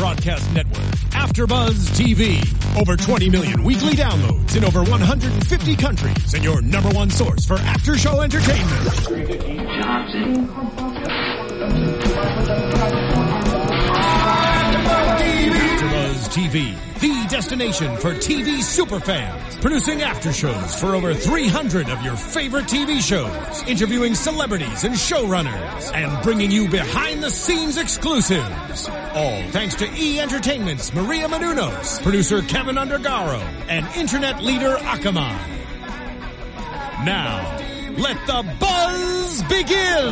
broadcast network, AfterBuzz TV. Over 20 million weekly downloads in over 150 countries, and your number one source for after-show entertainment. AfterBuzz TV, the destination for TV superfans. Producing after-shows for over 300 of your favorite TV shows. Interviewing celebrities and showrunners. And bringing you behind-the-scenes exclusives. All thanks to E! Entertainment's Maria Menounos, producer Kevin Undergaro, and internet leader Akamai. Now, let the buzz begin!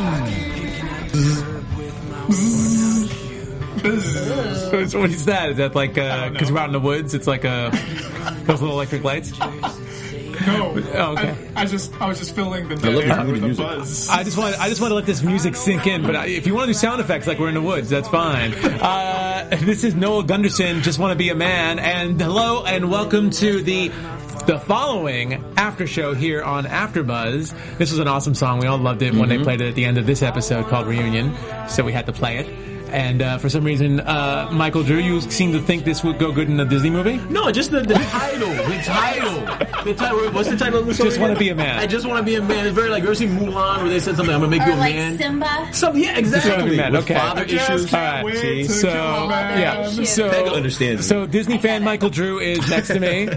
So what is that? Is that like, because we're out in the woods, it's like those little electric lights? No. Oh, okay. I was just filling the dead air with a buzz. I just want to let this music sink in, but if you want to do sound effects like we're in the woods, that's fine. This is Noah Gunderson, Just Want to Be a Man, and hello and welcome to the following after show here on AfterBuzz. This was an awesome song. We all loved it when they played it at the end of this episode called Reunion, so we had to play it. And for some reason, Michael Drew, you seem to think this would go good in a Disney movie? No, just the title. The title. What's the title of the song? Just Want to Be a Man. I Just Want to Be a Man. It's very like, you ever seen Mulan where they said something, I'm going to make you a like man? Simba? Yeah, exactly. Man. With Okay. father issues. All right, see, so, yeah. Pega understands. So Disney fan Michael Drew is next to me.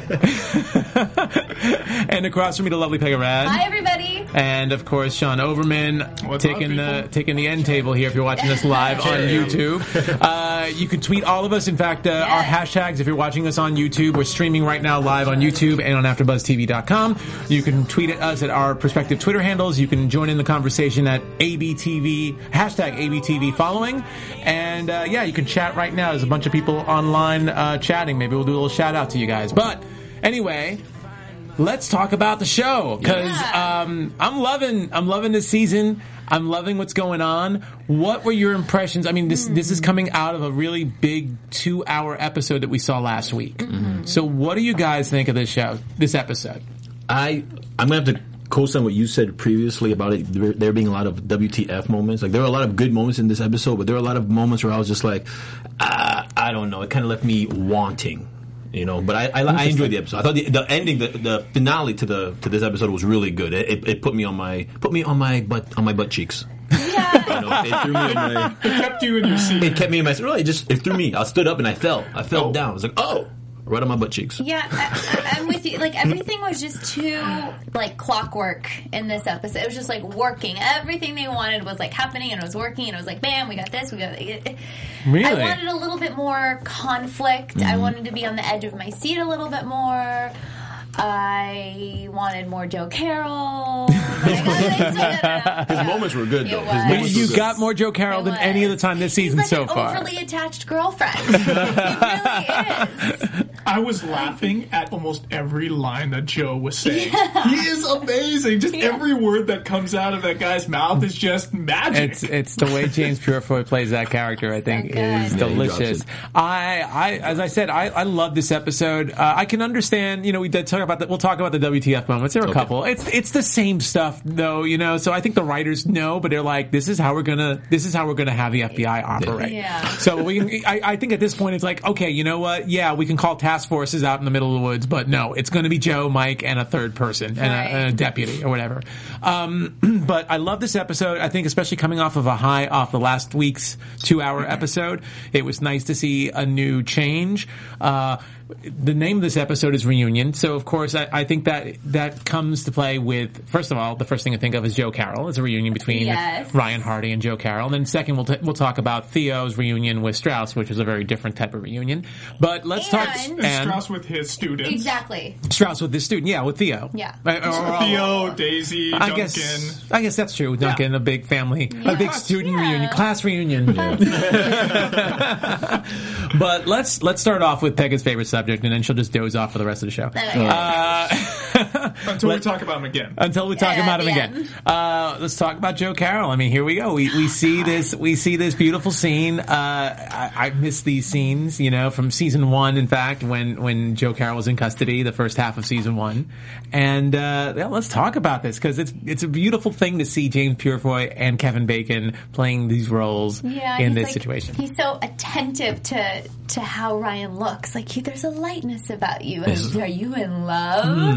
And across from me, the lovely Pega Rad. Hi, everybody. And of course, Sean Overman taking the end table here if you're watching us live on YouTube. You can tweet all of us. In fact, our hashtags, if you're watching us on YouTube, we're streaming right now live on YouTube and on AfterBuzzTV.com. You can tweet at us at our respective Twitter handles. You can join in the conversation at ABTV, hashtag ABTV following. And you can chat right now. There's a bunch of people online chatting. Maybe we'll do a little shout out to you guys. But anyway, let's talk about the show, because I'm loving this season. I'm loving what's going on. What were your impressions? I mean, this is coming out of a really big 2-hour episode that we saw last week. Mm-hmm. So what do you guys think of this episode? I'm gonna have to co-sign what you said previously about it. There being a lot of WTF moments. Like, there were a lot of good moments in this episode, but there were a lot of moments where I was just like, I don't know. It kind of left me wanting. You know, but I enjoyed the episode. I thought the ending, the finale to this episode was really good. It put me on my butt cheeks. Yeah. You know, it threw me in my. It kept you in your seat. It kept me in my seat. Really, it threw me. I stood up and I fell. I fell down. I was like, oh. Right on my butt cheeks. Yeah, I'm with you. Like, everything was just too, like, clockwork in this episode. It was just, like, working. Everything they wanted was, like, happening, and it was working, and it was like, bam, we got this, we got it. Really? I wanted a little bit more conflict. I wanted to be on the edge of my seat a little bit more. I wanted more Joe Carroll. His moments were good, though. You got more Joe Carroll than any other time this season so far. He's like an overly attached girlfriend. He really is. I was laughing at almost every line that Joe was saying. Yeah. He is amazing. Just every word that comes out of that guy's mouth is just magic. It's the way James Purefoy plays that character, I think, is delicious. As I said, I love this episode. I can understand, you know, we'll talk about the WTF moments. There are a couple. It's the same stuff, though, you know, so I think the writers know, but they're like, this is how we're gonna have the FBI operate. Yeah. So I think at this point it's like, okay, you know what? Yeah, we can call task forces out in the middle of the woods, but no, it's going to be Joe, Mike, and a third person, and a deputy or whatever. But I love this episode. I think especially coming off of a high off the last week's 2-hour episode, it was nice to see a new change. The name of this episode is Reunion, so of course I think that comes to play with, first of all, the first thing I think of is Joe Carroll. It's a reunion between Ryan Hardy and Joe Carroll. And then second, we'll talk about Theo's reunion with Strauss, which is a very different type of reunion. But let's talk... And Strauss with his students. Exactly. Strauss with his student, with Theo. Yeah. Theo, Daisy, Duncan. I guess that's true. Duncan, a big family, a big student reunion, class reunion. But let's start off with Pega's favorite subject, and then she'll just doze off for the rest of the show. Until we talk about him again. Until we talk about him again. Let's talk about Joe Carroll. I mean, here we go. We see this beautiful scene. I miss these scenes, from season 1, in fact, when Joe Carroll was in custody, the first half of season 1. And let's talk about this, because it's a beautiful thing to see James Purefoy and Kevin Bacon playing these roles in this situation. He's so attentive to how Ryan looks. Like, there's a lightness about you. Are you in love?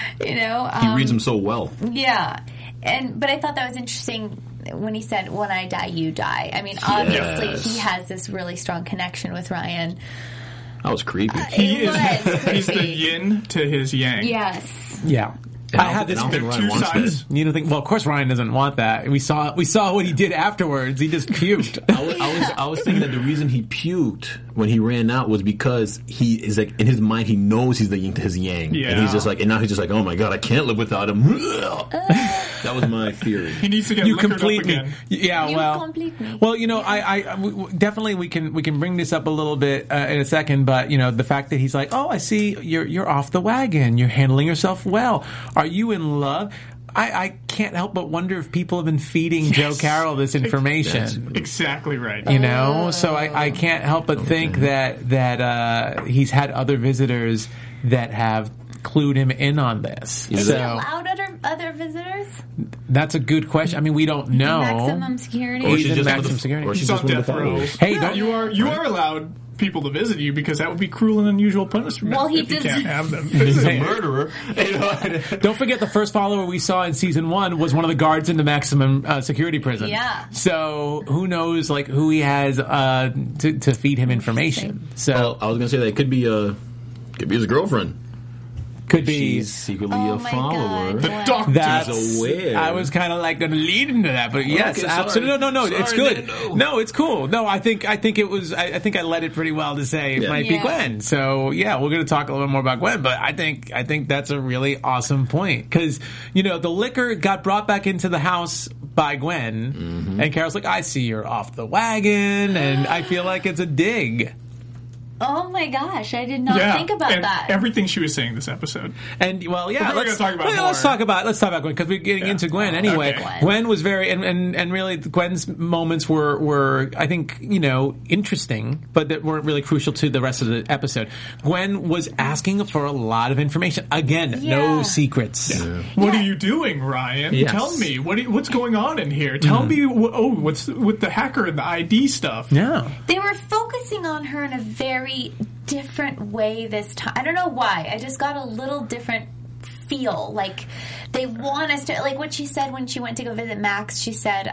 He reads him so well. Yeah. But I thought that was interesting when he said, when I die, you die. I mean, obviously he has this really strong connection with Ryan. That was creepy. He's the yin to his yang. Yes. Yeah. I have this. Two sides. You don't think? Well, of course, Ryan doesn't want that. We saw what he did afterwards. He just puked. I was thinking that the reason he puked when he ran out was because he is like, in his mind, he knows he's the yin to his yang, and he's just like, and now he's just like, oh my god, I can't live without him. That was my theory. He needs to get liquored up again. Yeah, You complete me. Well, I definitely we can bring this up a little bit in a second, but the fact that he's like, oh, I see you're off the wagon, you're handling yourself well. Are you in love? I can't help but wonder if people have been feeding Joe Carroll this information. That's exactly right. So I can't help but think that he's had other visitors that have clued him in on this. Is he allowed other visitors? That's a good question. I mean, we don't know. Maximum security? Or she's just maximum security. Or she's on death row. Hey, you are allowed people to visit you, because that would be cruel and unusual punishment. Well, he if you did. can't have them. He's a murderer. Don't forget, the first follower we saw in season 1 was one of the guards in the maximum security prison. Yeah. So who knows, who he has to feed him information. So I was gonna say that it could be his girlfriend. Could be. She's secretly a follower. The doctor's That's aware. I was kind of going to lead into that, but yes, Okay, absolutely. sorry. No, Sorry, it's good. Nando. No, it's cool. No, I think it was. I think I led it pretty well to say it might be Yeah. Gwen. So yeah, we're going to talk a little bit more about Gwen, but I think that's a really awesome point, because the liquor got brought back into the house by Gwen, and Carol's like, I see you're off the wagon, and I feel like it's a dig. Oh my gosh, I did not think about and that. Everything she was saying this episode. And well, yeah, But we're gonna talk about more. let's talk about Gwen, because we're getting into Gwen anyway. Okay. Gwen was very and really Gwen's moments were I think interesting, but that weren't really crucial to the rest of the episode. Gwen was asking for a lot of information. Again, no secrets. Yeah. What are you doing, Ryan? Yes. Tell me what's going on in here. Tell me. What's with the hacker and the ID stuff? Yeah. They were focusing on her in a very different way this time. I don't know why. I just got a little different feel. Like, they want us to, like what she said when she went to go visit Max, she said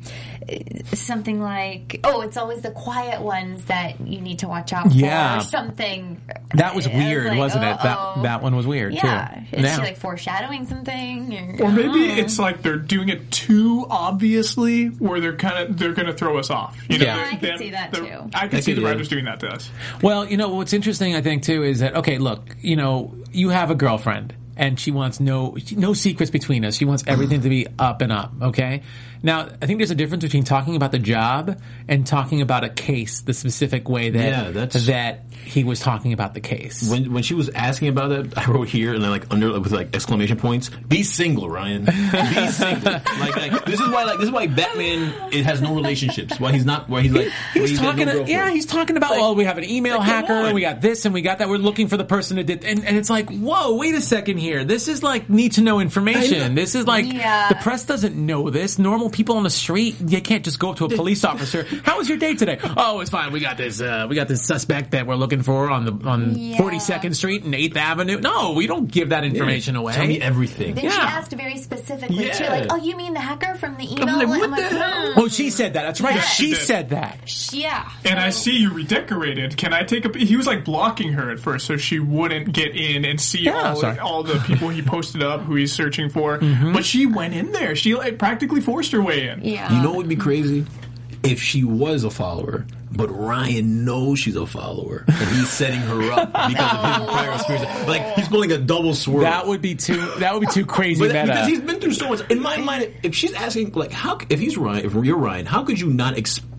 something like, oh, it's always the quiet ones that you need to watch out for, or something. That was I weird, like, wasn't it? That one was weird, yeah. too. Is she like foreshadowing something? Or maybe it's like they're doing it too obviously, where they're going to throw us off. I can see that too. I can see the writers doing that to us. Well, what's interesting, I think, too, is that, okay, look, you have a girlfriend, and she wants no secrets between us. She wants everything to be up and up, okay? Now, I think there's a difference between talking about the job and talking about a case the specific way that he was talking about the case. When she was asking about it, I wrote here and then with exclamation points. Be single, Ryan. Be single. This is why Batman has no relationships. Why he's not? Why he's like he's talking about we have an email hacker and we got this and we got that. We're looking for the person who did, and it's like, whoa, wait a second here. This is like need to know information. This is like the press doesn't know this. Normal people on the street, you can't just go up to a police officer. How was your day today? Oh, it's fine. We got this suspect that we're looking for on 42nd Street and 8th Avenue. No, we don't give that information away. Tell me everything. Then she asked very specifically too, like, oh, you mean the hacker from the email? I'm like, what the hell? Oh, she said that. That's right. Yes. She said that. Yeah. And I see you redecorated. Can I take he was like blocking her at first so she wouldn't get in and see all the people he posted up who he's searching for. But she went in there. She practically forced her way in. Yeah. You know what would be crazy? If she was a follower, but Ryan knows she's a follower, and he's setting her up because of his prior experience. Like, he's pulling a double swerve. That would be too crazy meta. Because he's been through so much. In my mind, if she's asking, if you're Ryan, how could you not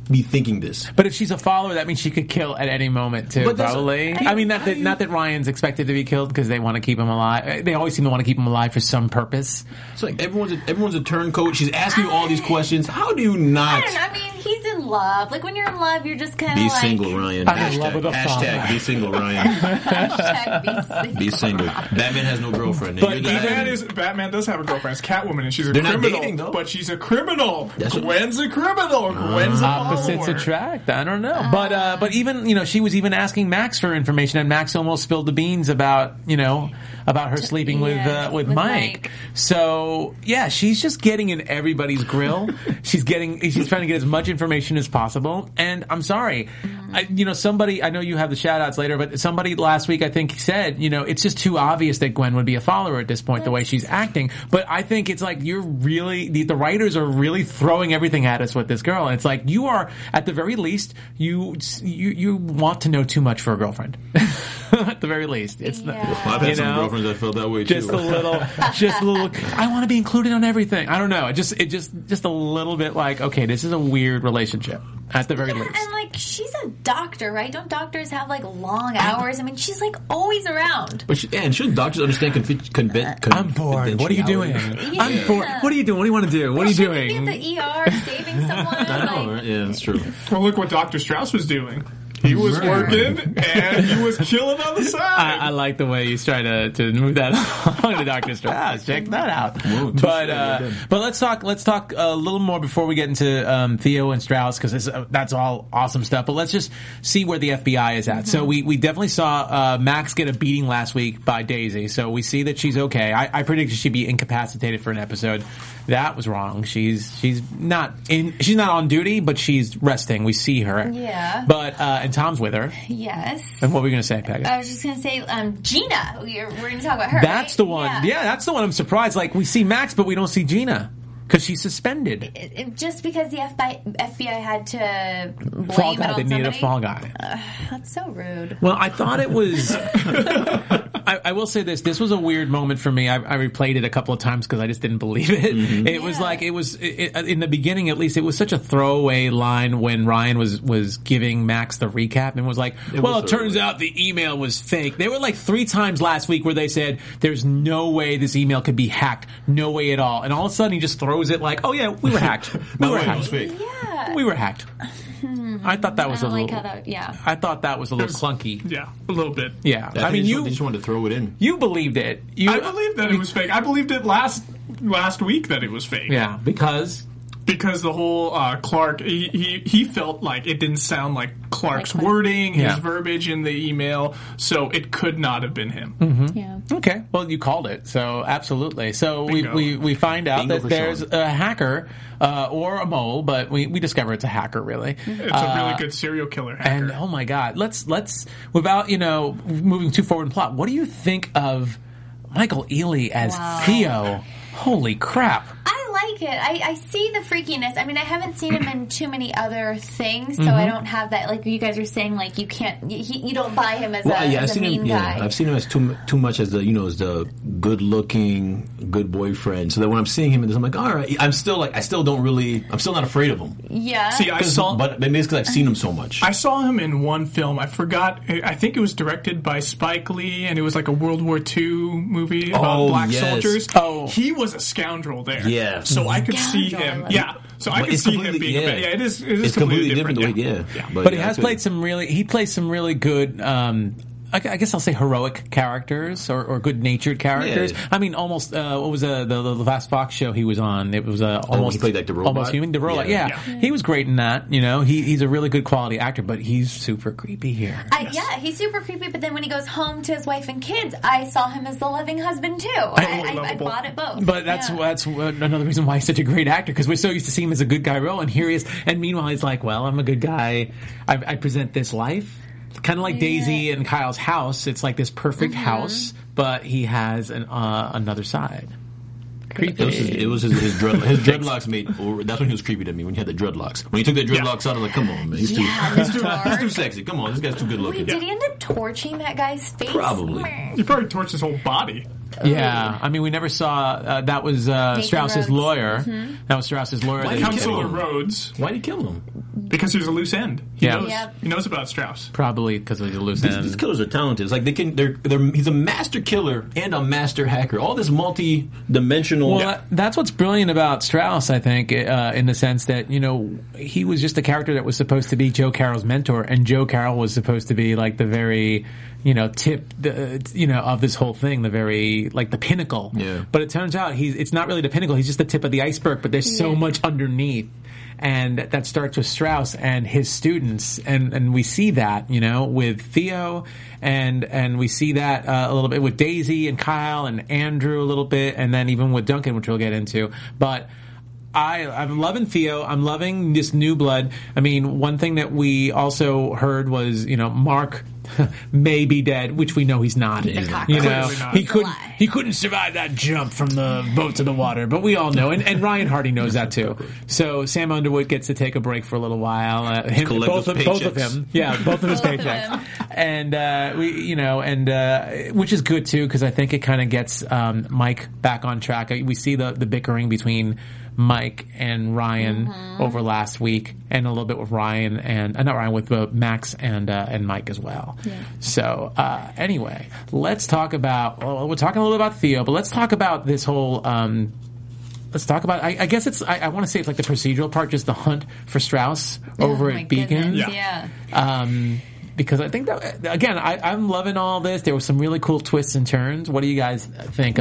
be thinking this. But if she's a follower, that means she could kill at any moment too. Probably. I mean, not that Ryan's expected to be killed because they want to keep him alive. They always seem to want to keep him alive for some purpose. It's like everyone's a turncoat. She's asking you all these questions. How do you not? I don't know. I mean, he's in love. Like when you're in love, you're just kind of like. Be single, Ryan. I'm in love with a hashtag be single, Ryan. Hashtag be single. Batman has no girlfriend. But Batman does have a girlfriend. It's Catwoman, and she's a They're criminal. not dating, though. But she's a criminal. Gwen's a criminal. Gwen's a opposites follower. attract. I don't know, but even she was even asking Max for information, and Max almost spilled the beans about her sleeping with Mike. So yeah, she's just getting in everybody's grill. she's trying to get as much information as possible. And I'm sorry, somebody, I know you have the shout outs later, but somebody last week I think said, it's just too obvious that Gwen would be a follower at this point, the way she's acting. But I think it's like you're really, the writers are really throwing everything at us with this girl. And it's like, you are, at the very least, you want to know too much for a girlfriend. At the very least. It's I've had some girlfriends that felt that way too. Just a little, I want to be included on everything. I don't know. It just a little bit like, okay, this is a weird relationship. At the very least. And like, she's a doctor, right? Don't doctors have like long hours? I mean, she's like always around. But shouldn't doctors understand I'm bored. What are you doing? Yeah. I'm bored. What are you doing? What do you want to do? What are you doing? Be at the ER saving someone. I know, right? Yeah, that's true. Well, look what Dr. Strauss was doing. He was working, and he was killing on the side. I like the way you try to move that along to Dr. Strauss. Check that out. Whoa, but let's talk a little more before we get into Theo and Strauss, because that's all awesome stuff. But let's just see where the FBI is at. Mm-hmm. So we definitely saw Max get a beating last week by Daisy. So we see that she's okay. I predicted she'd be incapacitated for an episode. That was wrong. She's not on duty, but she's resting. We see her. Yeah. But and Tom's with her. Yes. And what were we going to say, Peggy? I was just going to say, Gina. We're going to talk about her. That's right? the one. Yeah, that's the one. I'm surprised. Like, we see Max, but we don't see Gina because she's suspended. Just because the FBI had to blame fall guy. it on They somebody. needed a fall guy. That's so rude. Well, I thought it was. I will say this. This was a weird moment for me. I replayed it a couple of times because I just didn't believe it. Mm-hmm. It was like in the beginning, at least, it was such a throwaway line when Ryan was giving Max the recap and was like, it turns out the email was fake. There were like 3 times last week where they said, there's no way this email could be hacked. No way at all. And all of a sudden he just throws it like, oh yeah, we were hacked. We were hacked. Yeah. We were hacked. I thought that was a little. I thought that was a little clunky. Yeah, a little bit. Yeah, I mean, you just wanted to throw it in. You believed it. I believed that it was fake. I believed it last week that it was fake. Yeah, because the whole Clark, he felt like it didn't sound like Clark's wording, his verbiage in the email, so it could not have been him. Mm-hmm. Yeah. Okay. Well, you called it, so absolutely. So we find out that there's a hacker or a mole, but we discover it's a hacker. Really, it's a really good serial killer hacker. And oh my god, let's without moving too forward in plot. What do you think of Michael Ealy as Theo? Holy crap! I like it. I see the freakiness. I mean, I haven't seen him in too many other things, so I don't have that. Like you guys are saying, like you can't, you don't buy him as a mean guy. I've seen him as too much as the good-looking, good boyfriend. So that when I'm seeing him in this, I'm like, all right. I'm still not afraid of him. Yeah. See, but maybe it's because I've seen him so much. I saw him in one film. I forgot. I think it was directed by Spike Lee, and it was like a World War II movie about black soldiers. Oh, he was a scoundrel there. Yeah. So I could see him. Yeah. So I could see him being a bit. Yeah, it is completely different. But he has played some really. He plays some really good. I guess I'll say heroic characters or good-natured characters. Yeah. I mean, almost. What was the last Fox show he was on? It was almost. He played like the robot. Almost human. The robot. Yeah. He was great in that. He's a really good quality actor, but he's super creepy here. Yeah, he's super creepy. But then when he goes home to his wife and kids, I saw him as the loving husband too. I bought it both. But that's another reason why he's such a great actor, because we're so used to seeing him as a good guy role, and here he is. And meanwhile, he's like, well, I'm a good guy. I present this life. Kind of like Daisy and Kyle's house. It's like this perfect house, but he has another side. Creepy. It was his dreadlocks made. That's when he was creepy to me, when he had the dreadlocks. When he took the dreadlocks out, I was like, come on, man. He's too sexy. Come on, this guy's too good looking. Wait, did he end up torching that guy's face? Probably. He probably torched his whole body. Yeah, I mean, we never saw. That was Strauss's lawyer. Mm-hmm. That was Strauss's lawyer. Counselor Rhodes. Why did he kill him? Because there's a loose end. He knows about Strauss. Probably because he's a loose end. These killers are talented. It's like he's a master killer and a master hacker. All this multi-dimensional. Well, that's what's brilliant about Strauss, I think, in the sense that, he was just a character that was supposed to be Joe Carroll's mentor, and Joe Carroll was supposed to be like the very, tip, of this whole thing, the very, like the pinnacle. Yeah. But it turns out it's not really the pinnacle. He's just the tip of the iceberg, but there's so much underneath. And that starts with Strauss and his students, and we see that, with Theo, and we see that a little bit with Daisy and Kyle and Andrew a little bit, and then even with Duncan, which we'll get into. But I'm loving Theo. I'm loving this new blood. I mean, one thing that we also heard was, Mark may be dead, which we know he's not. He couldn't survive that jump from the boat to the water, but we all know, and Ryan Hardy knows that too. So Sam Underwood gets to take a break for a little while. Both of him, both of his paychecks, and which is good too, because I think it kind of gets Mike back on track. We see the bickering between Mike and Ryan over last week, and a little bit with Ryan and not Ryan, with Max and Mike as well. Yeah. So anyway, let's talk about. Well, we're talking a little bit about Theo, but let's talk about this whole. Let's talk about. I guess it's. I want to say it's like the procedural part, just the hunt for Strauss over at Beacon. Yeah. Because I think that, again, I'm loving all this. There were some really cool twists and turns. What do you guys think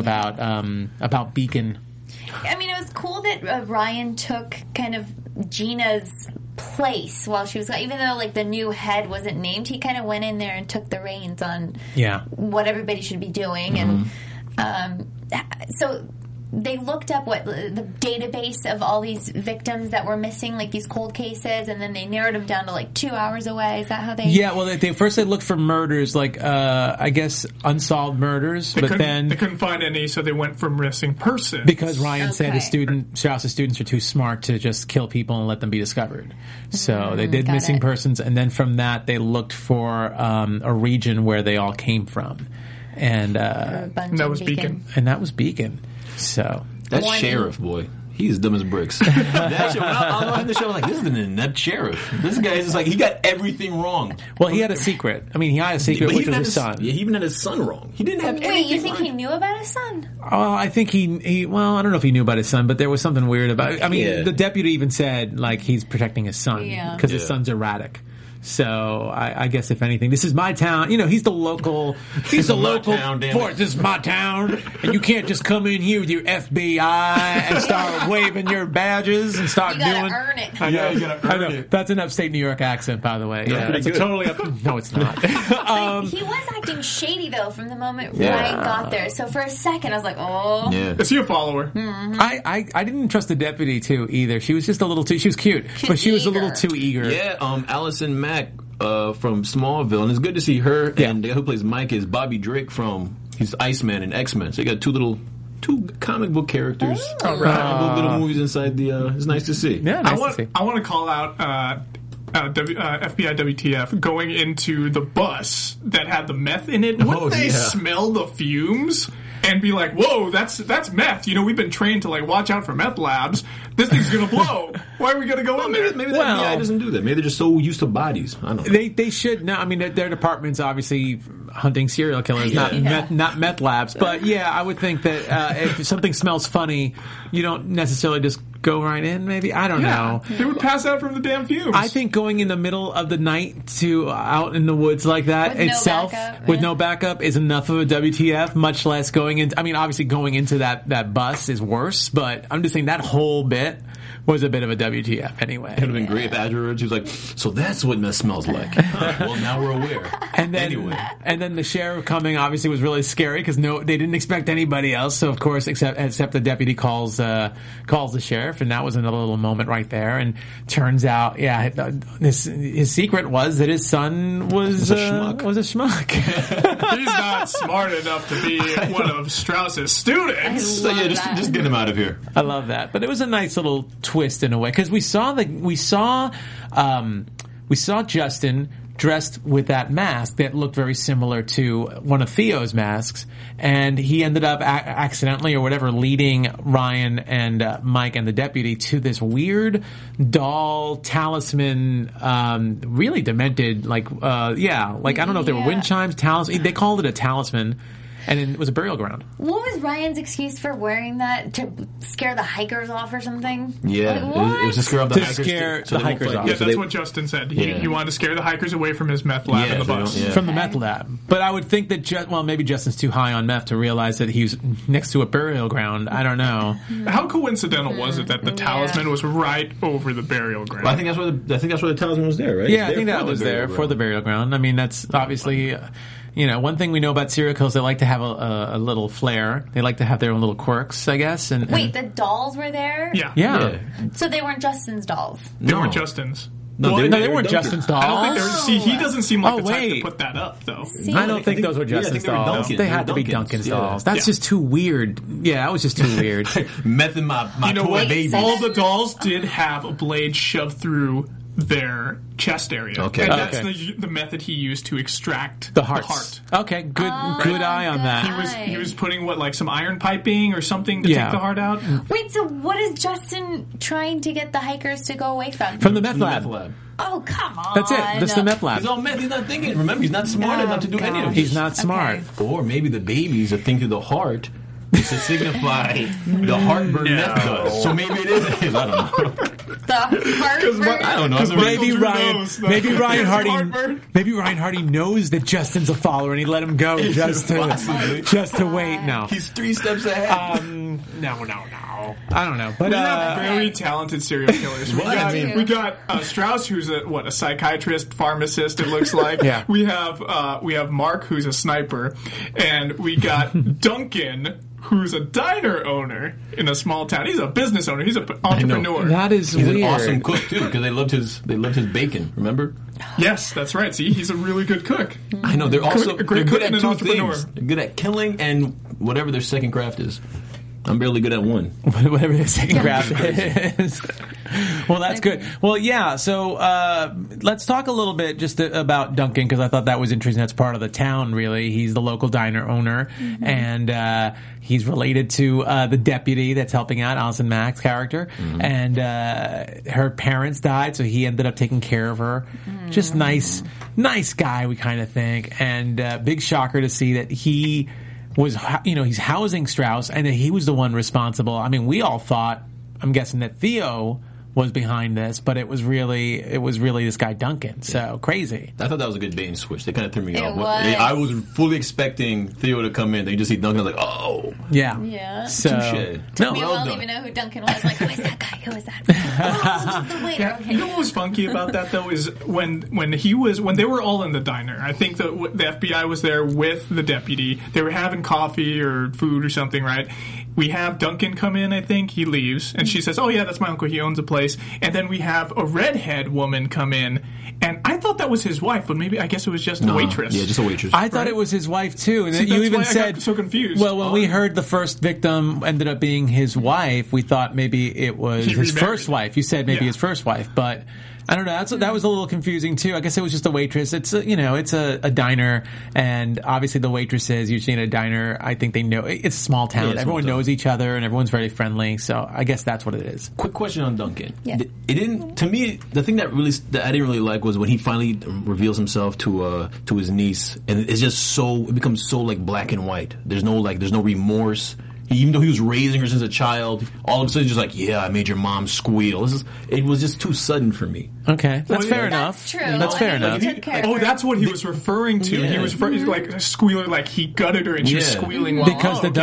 about Beacon? I mean, it was cool that Ryan took kind of Gina's place while she was, even though like the new head wasn't named, he kind of went in there and took the reins on what everybody should be doing. And so they looked up the database of all these victims that were missing, like these cold cases, and then they narrowed them down to like 2 hours away. Is that how they? Yeah, well, they first looked for murders, like I guess unsolved murders, but then they couldn't find any, so they went for missing persons because Ryan said Strauss's students are too smart to just kill people and let them be discovered. So they did missing persons, and then from that they looked for a region where they all came from, and that was Beacon. And that was Beacon. So that sheriff boy, he's dumb as bricks. That shit, when I was on the show, I was like, this is an inept sheriff. This guy is just like, he got everything wrong. Well, he had a secret. I mean, he had a secret, which was his son. Yeah, he even had his son wrong. He didn't have anything. Wait, you think he knew about his son? I think he. Well, I don't know if he knew about his son, but there was something weird about it. I mean, the deputy even said like he's protecting his son because his son's erratic. So I guess if anything, this is my town. He's the local. He's the local force. This is my town, and you can't just come in here with your FBI and start waving your badges and start doing. You gotta earn it. I know. You gotta earn it. That's an upstate New York accent, by the way. Yeah, it's totally up. No, it's not. He was acting shady though from the moment Ryan got there. So for a second, I was like, oh. Yeah. Is he a follower? Mm-hmm. I didn't trust the deputy too either. She was just a little too. She was cute, but she was a little too eager. Yeah. Allison Mack from Smallville, and it's good to see her. Yeah. And the guy who plays Mike is Bobby Drake he's Iceman in X-Men. So you got two comic book characters. Little movies inside the. It's nice to see. Yeah, I want to call out FBI WTF going into the bus that had the meth in it. Wouldn't they smell the fumes and be like, "Whoa, that's meth"? We've been trained to like watch out for meth labs. This thing's gonna blow. Why are we gonna go in there? Maybe the FBI doesn't do that. Maybe they're just so used to bodies. I don't know. They should. No, I mean their department's obviously hunting serial killers, not meth labs. But yeah, I would think that if something smells funny, you don't necessarily just go right in. Maybe I don't know. They would pass out from the damn fumes. I think going in the middle of the night to out in the woods like that with no backup is enough of a WTF. Much less going into. I mean, obviously going into that bus is worse. But I'm just saying that whole bit was a bit of a WTF anyway. It would have been great if afterwards he was like, so that's what meth smells like. Well, now we're aware. And then the sheriff coming obviously was really scary because they didn't expect anybody else. So of course, except the deputy calls the sheriff, and that was another little moment right there. And turns out, his secret was that his son was a schmuck. He's not smart enough to be one of Strauss's students. So just get him out of here. I love that. But it was a nice little twist in a way because we saw Justin dressed with that mask that looked very similar to one of Theo's masks, and he ended up accidentally or whatever leading Ryan and Mike and the deputy to this weird doll talisman, really demented, I don't know if they were wind chimes, talisman. They called it a talisman. And it was a burial ground. What was Ryan's excuse for wearing that? To scare the hikers off or something? Yeah, it was to scare off the hikers. Scare the hikers off. Yeah, that's what Justin said. He wanted to scare the hikers away from his meth lab in the bus. From the meth lab. But I would think that, maybe Justin's too high on meth to realize that he was next to a burial ground. I don't know. How coincidental was it that the talisman was right over the burial ground? Well, I think that's where the talisman was there, right? Yeah, I think that was there for the burial ground. I mean, that's obviously... one thing we know about serial killers, they like to have a little flair. They like to have their own little quirks, I guess. Wait, the dolls were there? Yeah. So they weren't Justin's dolls? They weren't Justin's. No, they weren't Justin's dolls. I don't think he doesn't seem like the type to put that up, though. I don't think those were Justin's dolls. They had to be Duncan's dolls. That's just too weird. Yeah, that was just too weird. Meth in my toy baby. All the dolls did have a blade shoved through their chest area. Okay. And that's the method he used to extract the heart. Okay, good eye on that. He was putting some iron piping or something to take the heart out. Wait, so what is Justin trying to get the hikers to go away from? From the meth lab. Oh, come on. That's it. That's the meth lab. He's all meth. He's not thinking. Remember, he's not smart enough to do any of it. He's not smart. Okay. Or maybe the babies are thinking the heart to signify the heartburn meth does. So maybe it is. I don't know. The heartburn? I don't know. Maybe Ryan Hardy knows that Justin's a follower and he let him go just to wait. No. He's 3 steps ahead. No. I don't know. But we have very talented serial killers. We got Strauss, who's a psychiatrist, pharmacist, it looks like. Yeah. We have Mark, who's a sniper, and we got Duncan, who's a diner owner in a small town. He's a business owner. He's an entrepreneur. That is He's weird. an awesome cook too, because they loved his bacon. Remember? Yes, that's right. See, he's a really good cook. I know. They're also a great cook good and at an 2 entrepreneur. things. They're good at killing and whatever their second craft is. I'm barely good at one. Whatever the second craft is. Well, that's good. Well, yeah, so let's talk a little bit just about Duncan, because I thought that was interesting. That's part of the town, really. He's the local diner owner, and he's related to the deputy that's helping out, Allison Mack's character. And her parents died, so he ended up taking care of her. Just nice guy, we kind of think. And big shocker to see that he was, he's housing Strauss, and he was the one responsible. I mean, we all thought, I'm guessing, that Theo was behind this, but it was really this guy Duncan. So crazy. I thought that was a good bait and switch. They kind of threw me off. Was. I was fully expecting Theo to come in. They just see Duncan. I was like, oh, yeah. So took me a while to even know who Duncan was. Like, who is that guy? Who is that? The waiter. Yeah. Okay. You know what was funky about that though is when they were all in the diner. I think the FBI was there with the deputy. They were having coffee or food or something, right? We have Duncan come in. I think he leaves, and she says, "Oh yeah, that's my uncle. He owns a place." And then we have a redhead woman come in, and I thought that was his wife, but maybe I guess it was just a waitress. Yeah, just a waitress. I thought it was his wife too, and See, you that's even why I said got so confused. Well, when we heard the first victim ended up being his wife, we thought maybe it was He his remarried. first wife. You said maybe Yeah. his first wife, but I don't know. That was a little confusing too. I guess it was just a waitress. It's a diner, and obviously the waitresses usually in a diner, I think they know it's a small town. Yeah, Everyone knows each other, and everyone's very friendly. So I guess that's what it is. Quick question on Duncan. Yeah. It didn't. To me, the thing that I didn't really like was when he finally reveals himself to his niece, and it becomes so like black and white. There's no remorse. Even though he was raising her since a child, all of a sudden just like, yeah, I made your mom squeal. It was just too sudden for me. Okay, that's fair yeah. enough. That's true. That's fair enough. He took care of her. that's what he was referring to. Yeah. He was like a squealer, like he gutted her and she was Yeah. squealing. While, Because the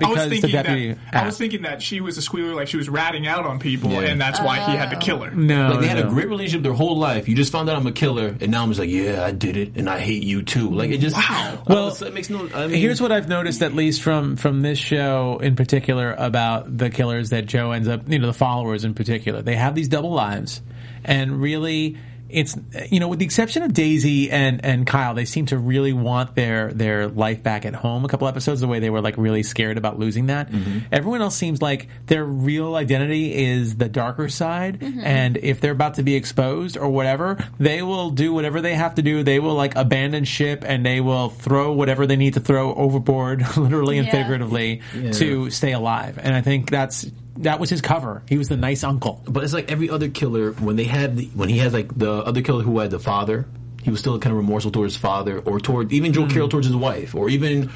deputy I was asked. thinking that she was a squealer, like she was ratting out on people, Yeah. and that's why he had to kill her. No, Like they had no. a great relationship their whole life. You just found out I'm a killer, and now I'm just like, yeah, I did it, and I hate you too. Like it just Well, it makes no. I mean, Here's what I've noticed, at least from this show in particular, about the killers that Joe ends up, the followers in particular. They have these double lives, and really, it's, you know, with the exception of Daisy and Kyle, they seem to really want their life back at home. A couple episodes, the way they were like really scared about losing that. Everyone else seems like their real identity is the darker side, and if they're about to be exposed or whatever, they will do whatever they have to do. They will like abandon ship and they will throw whatever they need to throw overboard, literally and figuratively, to stay alive. And I think that was his cover. He was the nice uncle. But it's like every other killer, when he has like the other killer who had the father, he was still kind of remorseful towards his father, or toward even Joel Carroll towards his wife, or even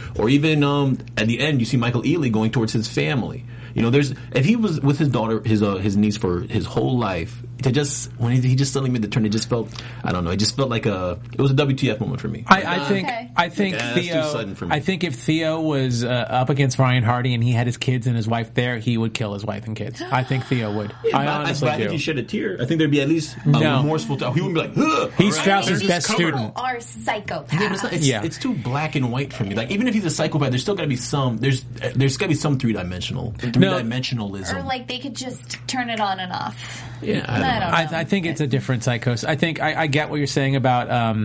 at the end you see Michael Ealy going towards his family. You know, if he was with his daughter, his niece for his whole life, when he just suddenly made the turn, it just felt, I don't know, it just felt like it was a WTF moment for me. I think Theo, too sudden for me. I think if Theo was up against Ryan Hardy and he had his kids and his wife there, he would kill his wife and kids. I think Theo would. Yeah, I honestly do. I think he shed a tear. I think there'd be at least a remorseful. He wouldn't be like, ugh. He's Strauss's best student. Are psychopaths. Yeah, but it's too black and white for me. Like, even if he's a psychopath, there's still got to be some. There's got to be some three-dimensionalism. Or like they could just turn it on and off. Yeah, I think it's a different psychosis. I think I get what you're saying about.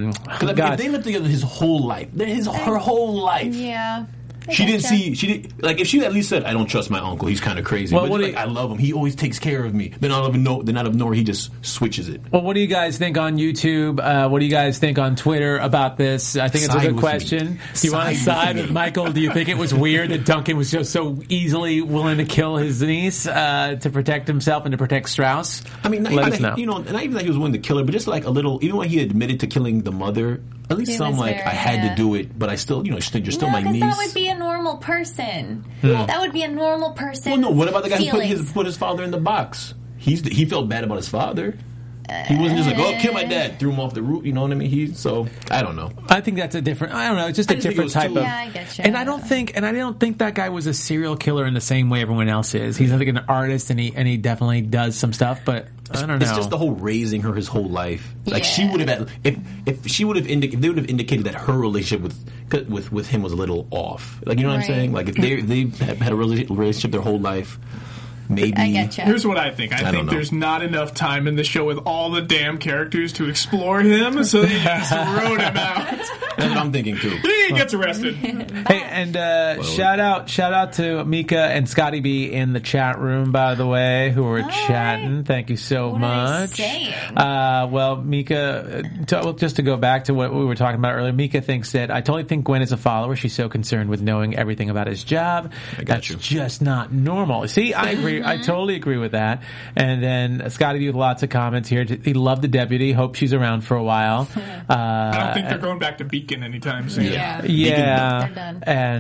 If they lived together his whole life, her whole life. Yeah. She didn't like if she at least said, "I don't trust my uncle. He's kind of crazy." Well, but I love him. He always takes care of me. Then out of nowhere, he just switches it. Well, what do you guys think on YouTube? What do you guys think on Twitter about this? I think it's a good question. Do you want to side with Michael? Do you think it was weird that Duncan was just so easily willing to kill his niece to protect himself and to protect Strauss? I mean, let us know. You know, not even that he was willing to kill her, but just like a little. Even when he admitted to killing the mother. At least some I had to do it, but I still, you're still my niece. That would be a normal person. That would be a normal person. Well, no. What about the guy who put his father in the box? He felt bad about his father. He wasn't just like, oh, kill my dad, threw him off the roof. You know what I mean? So I don't know. I think that's a different. I don't know. It's just a different type of. Yeah, I get you. And I don't think that guy was a serial killer in the same way everyone else is. He's like an artist, and he definitely does some stuff, but. I don't know. It's just the whole raising her his whole life. Like she would have, if they would have indicated that her relationship with him was a little off. Like, you know what I'm saying? Like if they had a relationship their whole life. Maybe. I get you. Here's what I think. I think there's not enough time in the show with all the damn characters to explore him, so they just wrote him out. That's what I'm thinking too. He gets arrested. Hey, and shout out to Mika and Scotty B in the chat room, by the way, who were chatting. Thank you so much. Well, Mika, just to go back to what we were talking about earlier, Mika thinks that I totally think Gwen is a follower. She's so concerned with knowing everything about his job. That's just not normal. See, I agree. I totally agree with that. And then Scotty B with lots of comments here. He loved the deputy. Hope she's around for a while. I don't think they're going back to Beacon anytime soon. Yeah. They're done.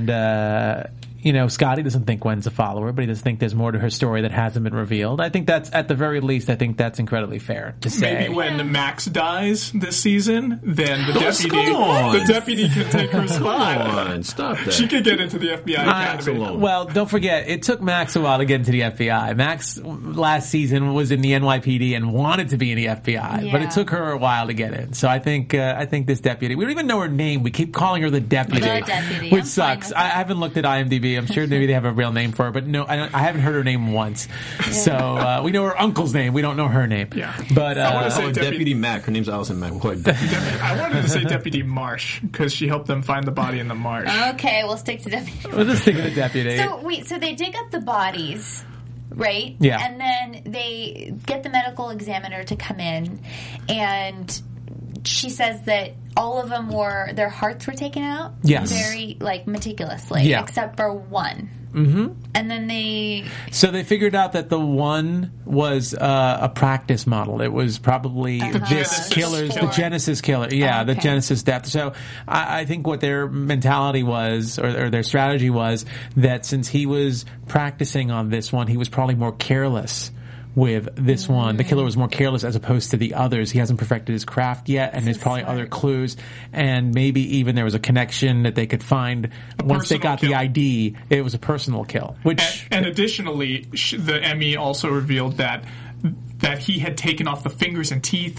And Scotty doesn't think Gwen's a follower, but he doesn't think there's more to her story that hasn't been revealed. I think that's, at the very least, I think that's incredibly fair to say. Maybe when Max dies this season, then the deputy can take her spot. Come on, stop that. She could get into the FBI Academy. Well, don't forget, it took Max a while to get into the FBI. Max last season was in the NYPD and wanted to be in the FBI, but it took her a while to get in. So I think this deputy, we don't even know her name. We keep calling her the deputy. Which sucks. I haven't looked at IMDb. I'm sure maybe they have a real name for her, but no, I haven't heard her name once. Yeah. So we know her uncle's name. We don't know her name. Yeah. But I want to say Deputy Mac. Her name's Allison Mac. I wanted to say Deputy Marsh because she helped them find the body in the marsh. Okay, we'll stick to deputy. We'll just stick to the deputy. So they dig up the bodies. Right? Yeah. And then they get the medical examiner to come in, and she says that all of them their hearts were taken out. Yes. Very, meticulously. Yeah. Except for one. Mm-hmm. And then So they figured out that the one was a practice model. It was probably this killer's, the Genesis killer. Yeah, the Genesis death. So I think what their mentality was, or their strategy was, that since he was practicing on this one, he was probably more careless with this one. The killer was more careless as opposed to the others. He hasn't perfected his craft yet, and there's probably other clues, and maybe even there was a connection that they could find once they got the ID. It was a personal kill. And additionally, the Emmy also revealed that he had taken off the fingers and teeth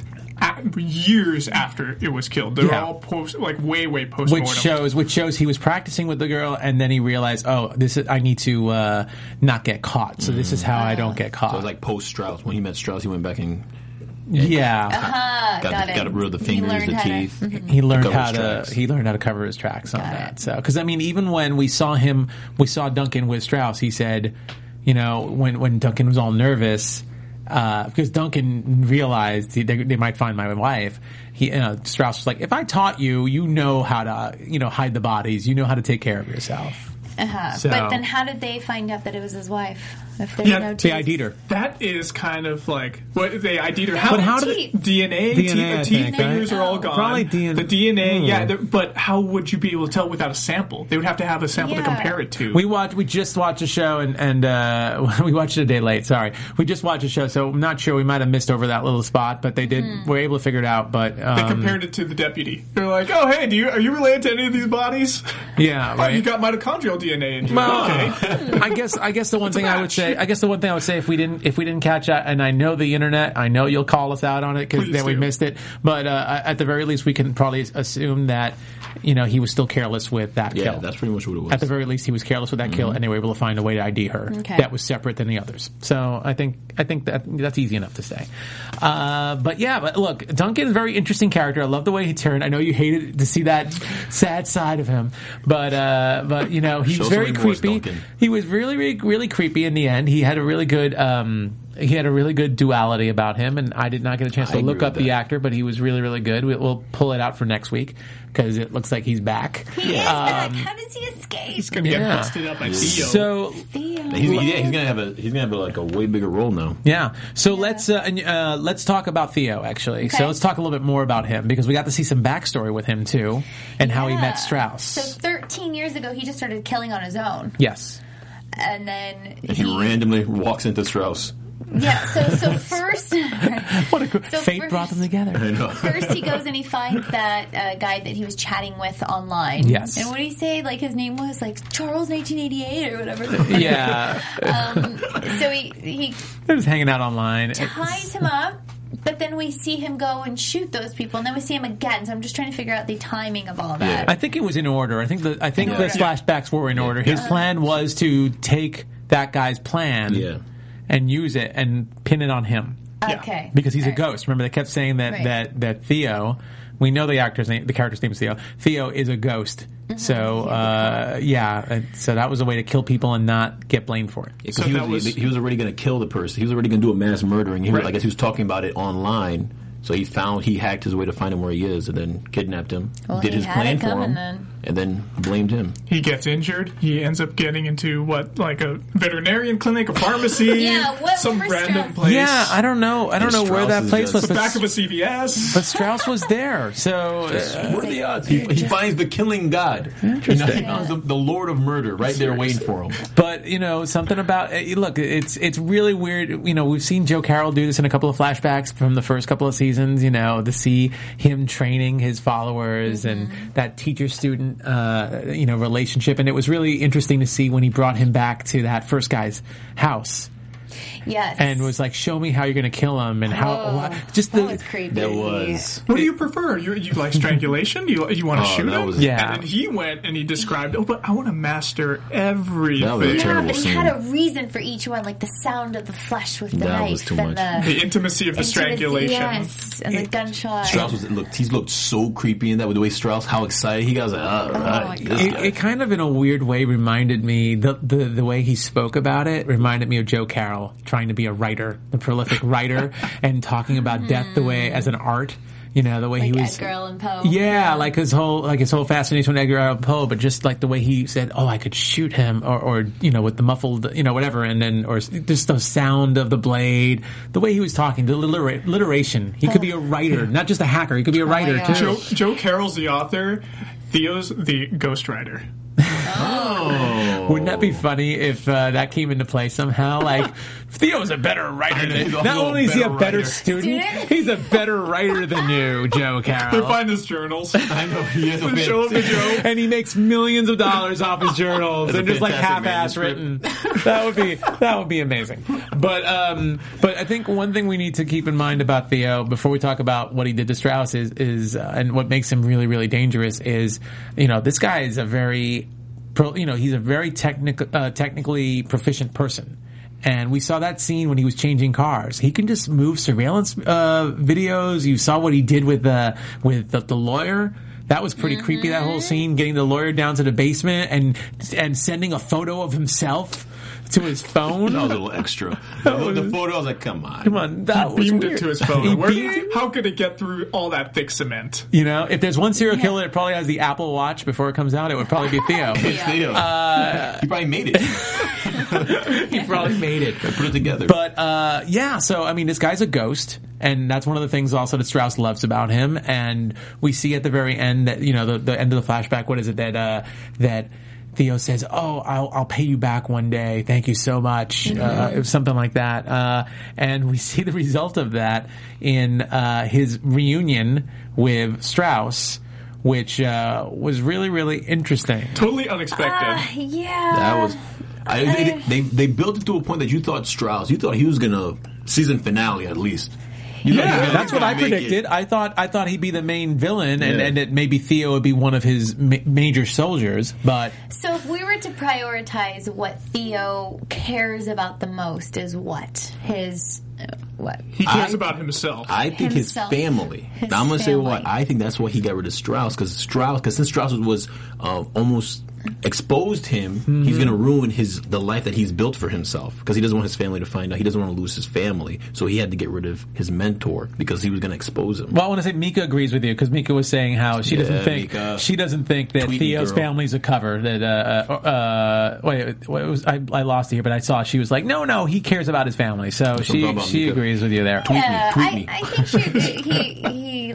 years after it was killed. They're all way post-mortem. Which shows he was practicing with the girl, and then he realized, I need to not get caught. So this is how I don't get caught. So it was like post-Strauss. When he met Strauss, he went back and Yeah. Got rid of the fingers, the teeth. He learned how to cover his tracks on that. So, because I mean, even when we saw Duncan with Strauss, he said, when Duncan was all nervous, because Duncan realized they might find my wife. Strauss was like, if I taught you, you know how to, hide the bodies, you know how to take care of yourself. So, but then how did they find out that it was his wife? If there's no teeth? They ID'd her. That is kind of like what they ID'd her. How did teeth? DNA, teeth, fingers are all gone. Probably DNA. The DNA, but how would you be able to tell without a sample? They would have to have a sample to compare it to. We just watched a show and we watched it a day late. Sorry, we just watched a show, so I'm not sure. We might have missed over that little spot, but they did. Were able to figure it out. But they compared it to the deputy. They're like, "Oh, hey, are you related to any of these bodies?" Yeah, right. You got mitochondrial DNA in you. Well, okay. I guess the one thing I would say if we didn't catch that, and I know the internet, I know you'll call us out on it because then we missed it. But at the very least, we can probably assume that he was still careless with that kill. Yeah, that's pretty much what it was. At the very least, he was careless with that kill, and they were able to find a way to ID her that was separate than the others. So I think that's easy enough to say. But look, Duncan is a very interesting character. I love the way he turned. I know you hated to see that sad side of him, but he was very creepy. He was really, really, really creepy in the end. He had a really good duality about him, and I did not get a chance to look up the actor, but he was really, really good. We'll pull it out for next week because it looks like he's back. He is back. How does he escape? He's going to get busted up by Theo. So he's gonna have a way bigger role now. Yeah. So let's talk about Theo actually. Okay. So let's talk a little bit more about him because we got to see some backstory with him too, and how he met Strauss. So 13 years ago, he just started killing on his own. Yes. And then he randomly walks into Strauss. Yeah, so first... What a fate brought them together. I know. First he goes and he finds that guy that he was chatting with online. Yes. And what did he say? Like his name was like Charles 1988 or whatever. Yeah. So he They're just hanging out online. Ties him up. But then we see him go and shoot those people, and then we see him again. So I'm just trying to figure out the timing of all that. Yeah. I think it was in order. I think the flashbacks were in order. His plan was to take that guy's plan and use it and pin it on him. Okay. Because he's a ghost. Remember, they kept saying that Theo. We know the character's name is Theo. Theo is a ghost. Mm-hmm. So, so that was a way to kill people and not get blamed for it. So he was already going to kill the person. He was already going to do a mass murdering. I guess he was talking about it online. So he hacked his way to find him where he is and then kidnapped him, did his plan for him, and then blamed him. He gets injured. He ends up getting into like a veterinarian clinic, a pharmacy, some random place. Yeah, I don't know where that place was. The back of a CVS. But Strauss was there, so what are the odds? He finds the killing god. Interesting. He finds the Lord of Murder right there waiting for him. But something about look, it's really weird. We've seen Joe Carroll do this in a couple of flashbacks from the first couple of seasons. To see him training his followers and that teacher-student, relationship. And it was really interesting to see when he brought him back to that first guy's house. Yes. And was like, show me how you're going to kill him and that was creepy. That was. What do you prefer? You like strangulation? You want to shoot him? Yeah. And then he went and he described, but I want to master everything. That was a terrible but he scene. had a reason for each one, like the sound of the flesh with the knife. Was too much. The intimacy of the strangulation. Yes, and the gunshot. Strauss he looked so creepy in that with the way Strauss, how excited he got. I was like, it kind of in a weird way reminded me, the way he spoke about it reminded me of Joe Carroll trying to be a writer, a prolific writer, and talking about death the way as an art. The way he was Edgar Allan Poe. Yeah, like his whole fascination with Edgar Allan Poe, but just like the way he said, "Oh, I could shoot him," or with the muffled, whatever, and then or just the sound of the blade, the way he was talking, the alliteration. He could be a writer, not just a hacker. He could be a writer too. Joe Carroll's the author. Theo's the ghostwriter. Oh. Wouldn't that be funny if that came into play somehow? Like, Theo's a better writer than you. Not only is he a better student, he's a better writer than you, Joe Carroll. They find his journals. I know, he has a show him to Joe. And he makes millions of dollars off his journals and just like half-ass written. That would be amazing. But I think one thing we need to keep in mind about Theo before we talk about what he did to Strauss is and what makes him really, really dangerous is, this guy is a very he's a very technically proficient person. And we saw that scene when he was changing cars. He can just move surveillance videos. You saw what he did with the lawyer. That was pretty creepy, that whole scene, getting the lawyer down to the basement and sending a photo of himself to his phone. That was a little extra. The photo, I was like, come on. That He was beamed weird. it to his phone. How could it get through all that thick cement? You know, if there's one serial killer that probably has the Apple Watch before it comes out, it would probably be Theo. It's Theo. He probably made it. He probably made it. I put it together. But, so, I mean, this guy's a ghost, and that's one of the things also that Strauss loves about him, and we see at the very end that, you know, the end of the flashback, what is it, that Theo says, "Oh, I'll pay you back one day. Thank you so much." Something like that. And we see the result of that in his reunion with Strauss, which was really, really interesting. Totally unexpected. Yeah. That was... They built it to a point that you thought he was gonna season finale at least. That's what I predicted. I thought he'd be the main villain, and that maybe Theo would be one of his major soldiers. But so, if we were to prioritize what Theo cares about the most, is what what he cares about himself. I think his family. Now I'm gonna say what I think. That's why he got rid of Strauss, because since Strauss was almost exposed him, he's going to ruin the life that he's built for himself, because he doesn't want his family to find out. He doesn't want to lose his family, so he had to get rid of his mentor because he was going to expose him. Well, I want to say Mika agrees with you, because Mika was saying how she doesn't think that Theo's family's a cover. That I lost it here, but I saw she was like, no, he cares about his family. So she agrees with you there. Tweet me. I think he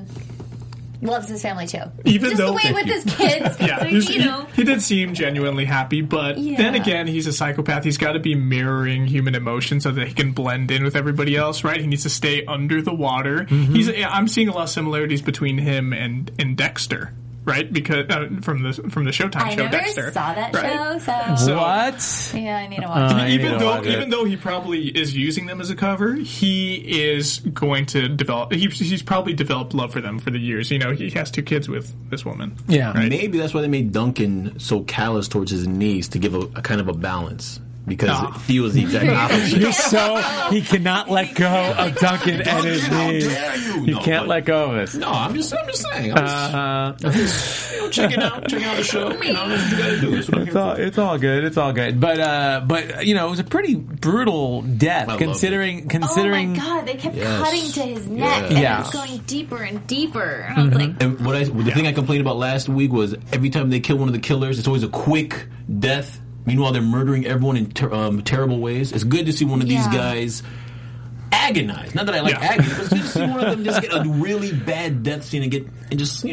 loves his family too. Even just though the way with his kids. He did seem genuinely happy, but then again, he's a psychopath. He's got to be mirroring human emotions so that he can blend in with everybody else, right? He needs to stay under the water. I'm seeing a lot of similarities between him and Dexter. Right, because from the Showtime show, Dexter. I never saw that right? show. So What? Yeah, I need to watch it. Even though he probably is using them as a cover, he is going to develop. He's probably developed love for them for the years. You know, he has 2 kids with this woman. Yeah, right? Maybe that's why they made Duncan so callous towards his niece, to give a kind of a balance. Because Theo is the exact opposite. He cannot let go of Duncan and his knees. He can't let go of this. No, I'm just saying. Check out the show. You know, what you gotta do. It's all good. It's all good. But you know, it was a pretty brutal death, considering. Oh my God! They kept cutting to his neck, and it was going deeper and deeper. And I was like, and the thing I complained about last week was every time they kill one of the killers, it's always a quick death. Meanwhile, they're murdering everyone in terrible ways. It's good to see one of these guys agonize. Not that I like agony, but it's good to see one of them just get a really bad death scene and just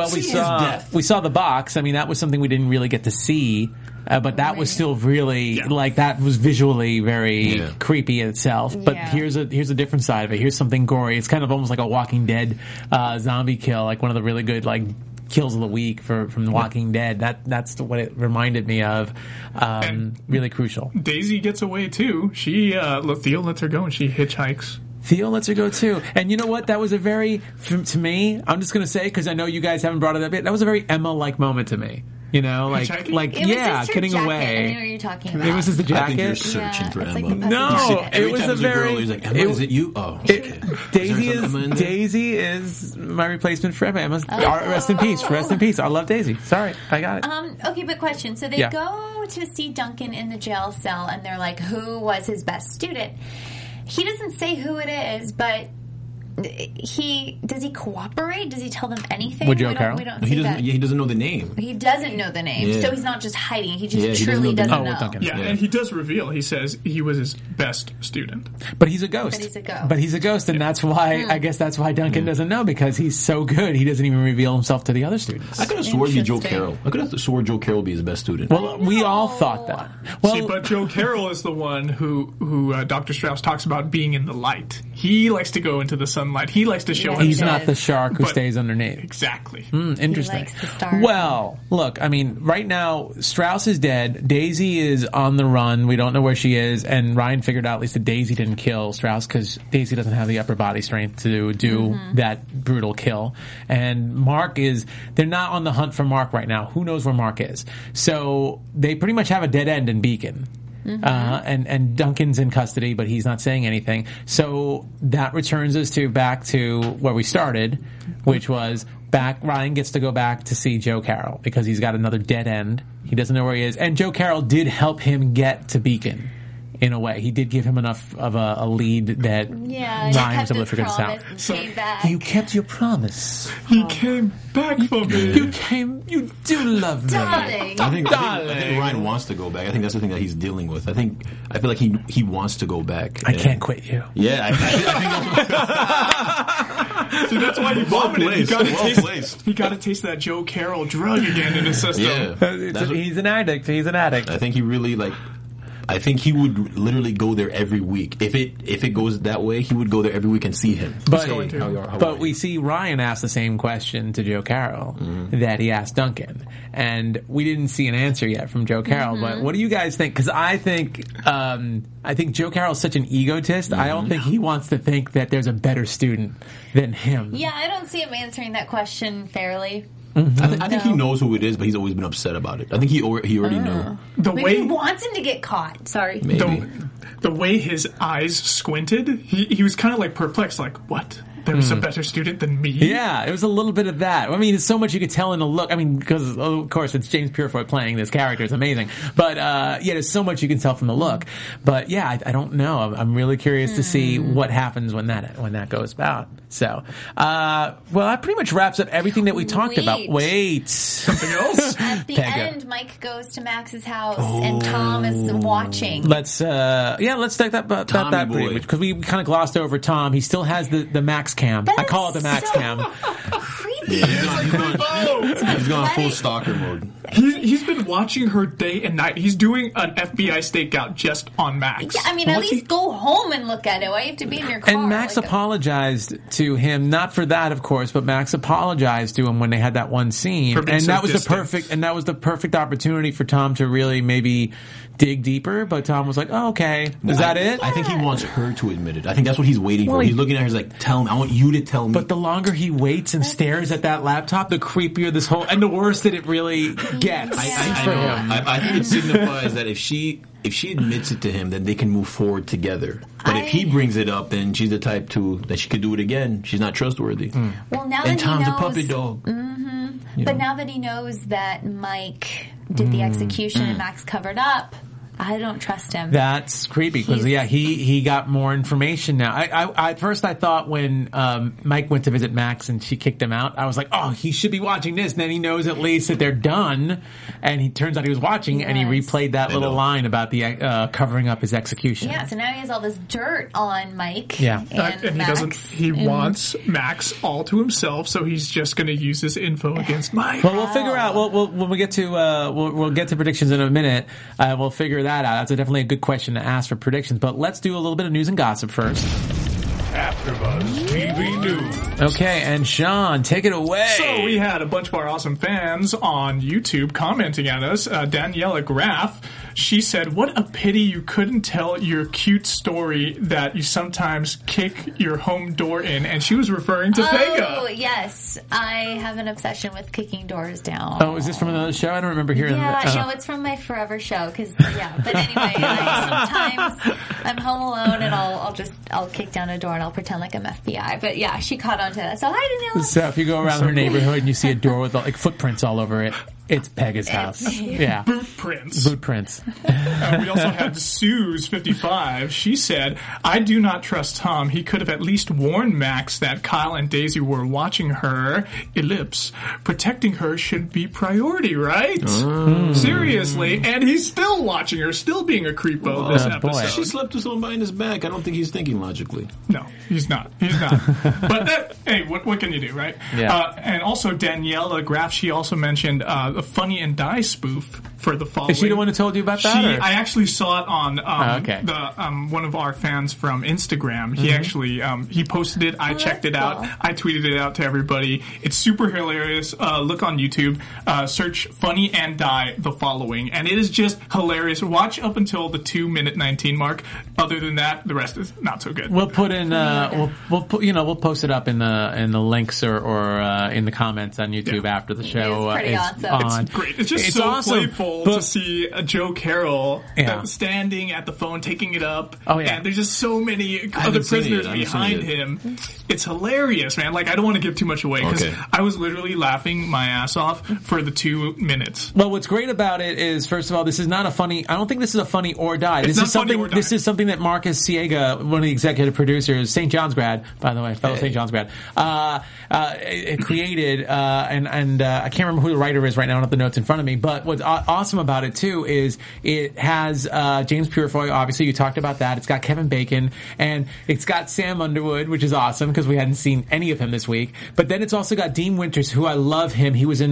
we saw the box. I mean, that was something we didn't really get to see, but that was still really that was visually very creepy in itself. But here's a different side of it. Here's something gory. It's kind of almost like a Walking Dead zombie kill, like one of the really good kills of the week from The Walking Dead. That's what it reminded me of. Really crucial. Daisy gets away too. She Theo lets her go and she hitchhikes. Theo lets her go too. And you know what? That was to me, I'm just going to say, because I know you guys haven't brought it up yet, that was a very Emma-like moment to me. You know, getting jacket. away. I know what you're talking about. It was just the jacket. I think you're searching for Emma. No, every it was time a very. Girl, he's like, Emma, is it you? Oh, okay. Daisy is my replacement for Emma. Rest in peace. Rest in peace. I love Daisy. Sorry, I got it. Okay, but question. So they go to see Duncan in the jail cell, and they're like, "Who was his best student?" He doesn't say who it is, but. Does he cooperate? Does he tell them anything? With Joe Carroll? We don't see that. He doesn't know the name. He doesn't know the name, so he's not just hiding. He just he truly doesn't know. Duncan. And he does reveal. He says he was his best student. But he's a ghost. But he's a ghost, and that's why I guess that's why Duncan doesn't know, because he's so good. He doesn't even reveal himself to the other students. I could have sworn it'd be Joe Carroll. I could have sworn Joe Carroll would be his best student. Well, we all thought that. Well, see, but Joe Carroll is the one who Dr. Strauss talks about being in the light. He likes to go into the sunlight. He likes to show himself. He's not the shark who stays underneath. Exactly. Interesting. He likes the stars. Well, look, I mean, right now, Strauss is dead. Daisy is on the run. We don't know where she is. And Ryan figured out at least that Daisy didn't kill Strauss, because Daisy doesn't have the upper body strength to do that brutal kill. And they're not on the hunt for Mark right now. Who knows where Mark is? So they pretty much have a dead end in Beacon. and Duncan's in custody, but he's not saying anything. So that returns us back to where we started, which was Ryan gets to go back to see Joe Carroll because he's got another dead end. He doesn't know where he is. And Joe Carroll did help him get to Beacon. In a way, he did give him enough of a lead that Ryan was able to figure this out. So you kept your promise. He came back for me. You do love me. Darling. I think Ryan wants to go back. I think that's the thing that he's dealing with. I feel like he wants to go back. I can't quit you. Yeah, I think So that's why he vomited. He got to taste that Joe Carroll drug again in his system. Yeah. He's an addict. I think he really I think he would literally go there every week. If it goes that way, he would go there every week and see him. But we see Ryan ask the same question to Joe Carroll that he asked Duncan, and we didn't see an answer yet from Joe Carroll. But what do you guys think? Because I think Joe Carroll's such an egotist. I don't think he wants to think that there's a better student than him. Yeah, I don't see him answering that question fairly. I think he knows who it is, but he's always been upset about it. I think he already knew. Maybe he wants him to get caught. Sorry. Maybe. The way his eyes squinted, he was kind of like perplexed, like, what? There was a better student than me? Yeah, it was a little bit of that. I mean, there's so much you could tell in the look. I mean, because, of course, it's James Purefoy playing this character. It's amazing. But, there's so much you can tell from the look. But, yeah, I don't know. I'm really curious to see what happens when that goes about. So, that pretty much wraps up everything that we talked about. Wait. Something else? At the end, Mike goes to Max's house and Tom is watching. Let's take that briefly, because we kind of glossed over Tom. He still has the Max cam. I call it the Max cam. Creepy. Yeah, he's gone full stalker mode. He's been watching her day and night. He's doing an FBI stakeout just on Max. Yeah, I mean, at least go home and look at it. Why do you have to be in your car? And Max apologized to him, not for that, of course, but Max apologized to him when they had that one scene, and that was the perfect opportunity for Tom to really maybe dig deeper. But Tom was like, "Oh, okay, is that it?" I think he wants her to admit it. I think that's what he's waiting for. He's looking at her, he's like, "Tell me, I want you to tell me." But the longer he waits and stares at that laptop, the creepier this whole, and the worse that it really gets. I think it signifies that if she admits it to him, then they can move forward together. But if he brings it up, then she's the type that she could do it again. She's not trustworthy. Well, now and that Tom's he knows, a puppy dog. But now that he knows that Mike did the execution and Max covered up, I don't trust him. That's creepy because he got more information now. At first I thought when Mike went to visit Max and she kicked him out, I was like, oh, he should be watching this. And then he knows at least that they're done. And he turns out he was watching and he replayed that little line about the covering up his execution. Yeah, so now he has all this dirt on Mike. Yeah, and Max. He wants Max all to himself, so he's just going to use this info against Mike. Well, we'll figure out. When we get to we'll get to predictions in a minute. We'll figure that out. That's definitely a good question to ask for predictions. But let's do a little bit of news and gossip first. AfterBuzz TV News. Okay, and Sean, take it away. So we had a bunch of our awesome fans on YouTube commenting at us. Daniela Graff, she said, "What a pity you couldn't tell your cute story that you sometimes kick your home door in." And she was referring to Pega. Oh, yes. I have an obsession with kicking doors down. Oh, is this from another show? I don't remember hearing that. Yeah, no, it's from my Forever show. But anyway, sometimes I'm home alone and I'll kick down a door and I'll pretend like I'm FBI. But yeah, she caught on to that. So hi, Daniela. So if you go around her neighborhood and you see a door with like footprints all over it, it's Pega's house. Yeah. Boot prints. We also had Suze55. She said, "I do not trust Tom. He could have at least warned Max that Kyle and Daisy were watching her. Ellipse. Protecting her should be priority, right?" Seriously. And he's still watching her, still being a creepo this episode. Boy. She slept with someone behind his back. I don't think he's thinking logically. No, he's not. But hey, what can you do, right? Yeah. And also Daniela Graff, she also mentioned a Funny and Die spoof for the following. Is she the one who told you about that? I actually saw it on one of our fans from Instagram. He actually he posted it. I checked it out. Cool. I tweeted it out to everybody. It's super hilarious. Look on YouTube. Search Funny and Die the following, and it is just hilarious. Watch up until the 2:19 mark. Other than that, the rest is not so good. We'll put in we'll post it up in the links or in the comments on YouTube after the show pretty awesome. It's great. It's just so awesome. Playful to see Joe Carroll standing at the phone, taking it up. Oh yeah, and there's just so many other prisoners behind him. It's hilarious, man. Like, I don't want to give too much away because I was literally laughing my ass off for the 2 minutes. Well, what's great about it is, first of all, this is not a funny. I don't think this is a funny or die. This is something that Marcus Siega, one of the executive producers, St. John's grad, by the way, fellow St. John's grad, created. And I can't remember who the writer is right now. I don't have the notes in front of me. But what's awesome about it too is it has James Purefoy. Obviously, you talked about that. It's got Kevin Bacon and it's got Sam Underwood, which is awesome because we hadn't seen any of him this week. But then it's also got Dean Winters, who I love him. He was in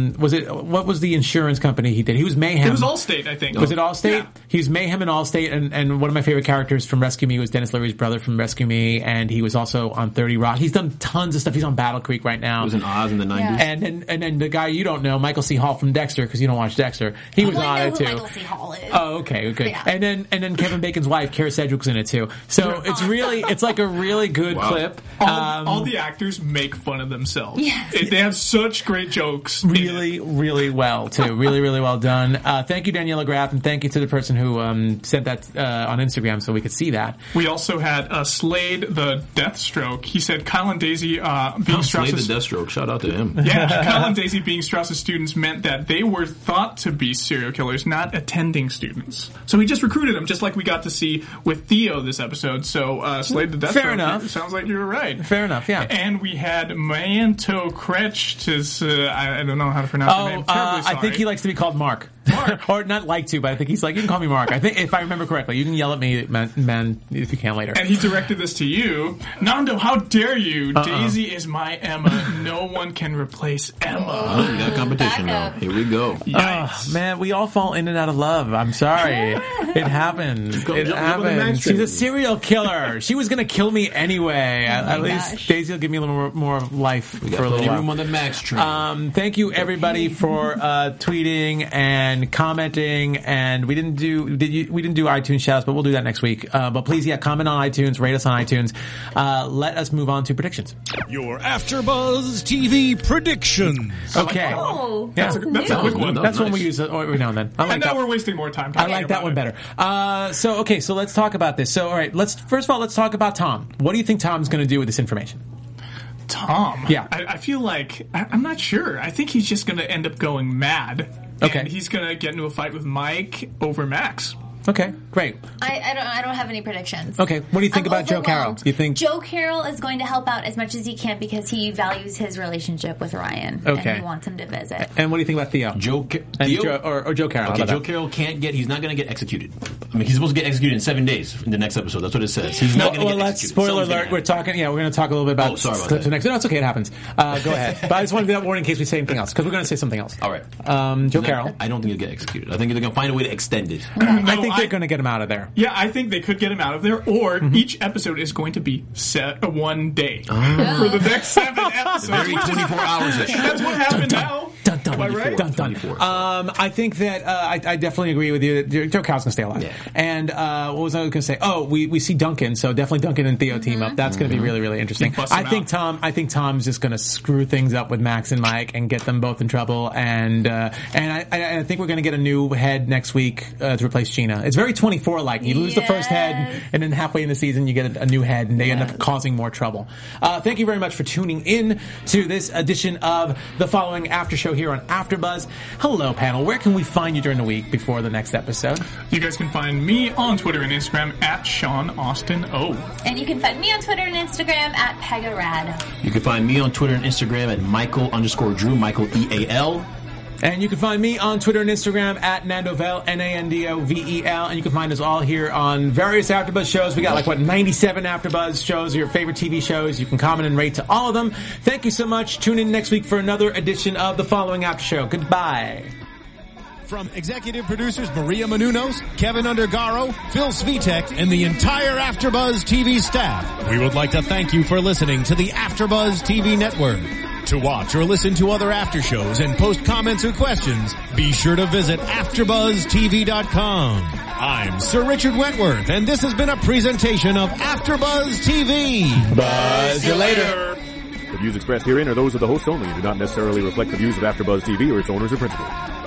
what was the insurance company he did? He was Mayhem. It was Allstate, I think. Was it Allstate? Yeah. He was Mayhem and Allstate, and one of my favorite characters from Rescue Me was Dennis Leary's brother from Rescue Me, and he was also on 30 Rock. He's done tons of stuff. He's on Battle Creek right now. He was in Oz in the 90s. And then the guy you don't know, Michael C. Hall from Dexter, because you don't watch Dexter. He was on it too. Michael C. Hall is. Oh, okay, good. Yeah. And then Kevin Bacon's wife, Kara Sedgwick's in it too. So it's like a really good clip. All the actors make fun of themselves. Yes. They have such great jokes. Really well too. Really well done. Thank you, Daniela Graff, and thank you to the person who sent that on Instagram so we could see that. We also had Slade the Deathstroke. He said Kyle and Daisy being Strauss's... Slade the Deathstroke. Shout out to him. Yeah, Kyle and Daisy being Strauss's students meant that they were thought to be serial killers, not attending students. So he just recruited them, just like we got to see with Theo this episode. So Slade the Deathstroke. Fair enough. Sounds like you were right. Fair enough, yeah. And we had Manto Kretsch, I don't know how to pronounce the name. I think he likes to be called Mark. Or not like to, but I think he's like, you can call me Mark. I think, if I remember correctly, you can yell at me, man, if you can later. And he directed this to you. Nando, how dare you? Daisy is my Emma. No one can replace Emma. Oh, we got competition now. Here we go. Man, we all fall in and out of love. I'm sorry. It happens. It happens. She's a serial killer. She was going to kill me anyway. At least Daisy will give me a little more life for a little while. Room on the Max train. Thank you, everybody, for tweeting and commenting, and we didn't do iTunes shouts, but we'll do that next week. But please, comment on iTunes, rate us on iTunes. Let us move on to predictions. Your AfterBuzz TV predictions. Okay. Oh, that's a quick one. That's one we use every now and then. And now we're wasting more time. I like that one better. So let's talk about this. So, all right, let's talk about Tom. What do you think Tom's going to do with this information? Tom? Yeah. I feel like, I'm not sure. I think he's just going to end up going mad. Okay. And he's going to get into a fight with Mike over Max. Okay, great. I don't have any predictions. Okay, what do you think about Joe Carroll? Do you think Joe Carroll is going to help out as much as he can because he values his relationship with Ryan, and he wants him to visit. And what do you think about Theo? Joe Carroll. Okay, Joe Carroll he's not going to get executed. I mean, he's supposed to get executed in 7 days in the next episode. That's what it says. He's not going to get executed. Spoiler alert. We're talking. Yeah, we're going to talk a little bit about. Sorry about that. Next. No, it's okay. It happens. Go ahead. But I just wanted to give that warning in case we say anything else because we're going to say something else. All right. Joe Carroll. I don't think he'll get executed. I think they're going to find a way to extend it. I think they're going to get him out of there. Yeah, I think they could get him out of there, or each episode is going to be set 1 day for the next 7 episodes. Very 24 hours-ish. That's what happened now. I think that I definitely agree with you that Joe Carroll's going to stay alive. Yeah. And what was I going to say? Oh, we see Duncan, so definitely Duncan and Theo team up. That's going to be really, really interesting. I think Tom's just going to screw things up with Max and Mike and get them both in trouble. And I think we're going to get a new head next week to replace Gina. It's very 24-like. You lose the first head, and then halfway in the season you get a new head, and they end up causing more trouble. Thank you very much for tuning in to this edition of the following after show here on AfterBuzz. Hello, panel. Where can we find you during the week before the next episode? You guys can find me on Twitter and Instagram at Sean Austin O. And you can find me on Twitter and Instagram at Pegarad. You can find me on Twitter and Instagram at Michael_Drew, Michael EAL. And you can find me on Twitter and Instagram at Nandovel, Nandovel. And you can find us all here on various AfterBuzz shows. We got 97 AfterBuzz shows, your favorite TV shows. You can comment and rate to all of them. Thank you so much. Tune in next week for another edition of the following After Show. Goodbye. From executive producers Maria Menounos, Kevin Undergaro, Phil Svitek, and the entire AfterBuzz TV staff, we would like to thank you for listening to the AfterBuzz TV network. To watch or listen to other after shows and post comments or questions, be sure to visit AfterBuzzTV.com. I'm Sir Richard Wentworth, and this has been a presentation of AfterBuzz TV. Buzz you later. The views expressed herein are those of the hosts only and do not necessarily reflect the views of AfterBuzz TV or its owners or principals.